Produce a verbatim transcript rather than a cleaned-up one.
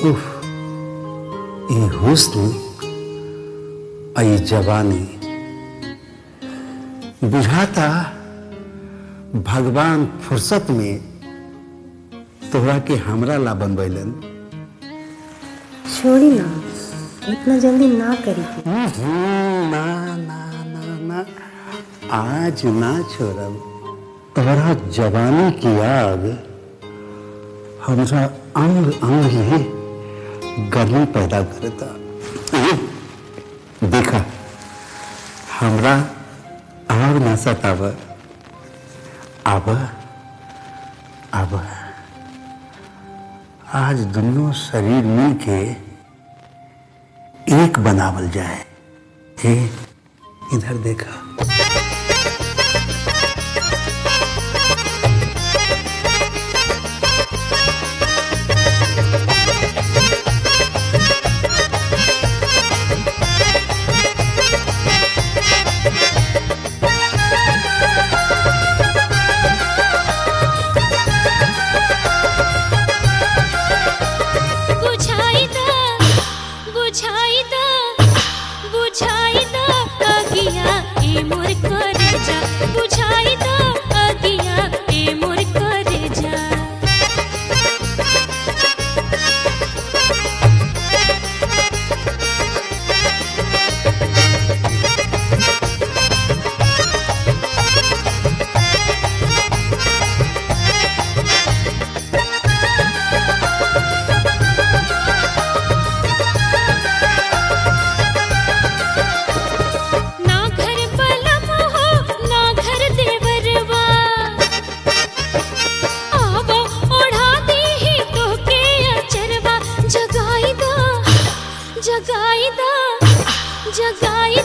उफ, ये हुस्न और ये जवानी बुझाता भगवान फुर्सत में तोहरा के हमरा ला बनवैलन। छोड़ी ना, इतना जल्दी ना करी। ना ना ना ना, आज ना छोड़ब। तोहरा जवानी की आग हमरा अंग अंग ही गर्मी पैदा करता। देखा हमरा आग ना सताव। अब अब आज दोनों शरीर मिलके एक बनावल जाए। हे इधर देखा। जगाई दा जगाई